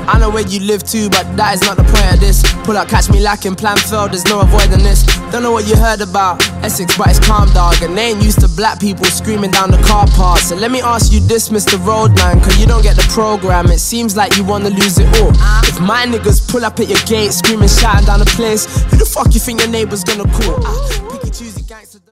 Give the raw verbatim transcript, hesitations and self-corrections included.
I know where you live too, but that is not the point of this. Pull up, catch me lacking, plan failed, there's no avoiding this. Don't know what you heard about Essex, but it's calm, dog. And they ain't used to black people screaming down the car park. So let me ask you this, Mister Roadman, cause you don't get the program. It seems like you wanna lose it all. If my niggas pull up at your gate, screaming, shouting down the place, who the fuck you think your neighbor's gonna call? Ah, picky, choosy, gangster.